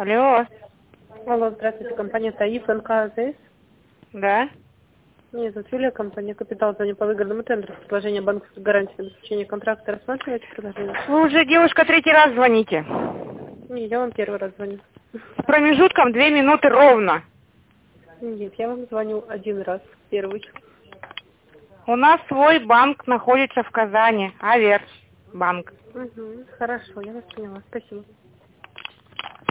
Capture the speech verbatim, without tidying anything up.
Алло. Алло, здравствуйте, компания ТАИФ, НКАЗС. Да? Меня зовут Юлия, компания «Капитал», звоню по выгодному тендеру. Предложение банковской гарантии на заключение контракта. Рассматриваете предложение? Вы уже, девушка, третий раз звоните. Не, я вам первый раз звоню. С промежутком две минуты ровно. Нет, я вам звоню один раз, первый. У нас свой банк находится в Казани. Аверс банк. Угу, хорошо, я вас поняла. Спасибо.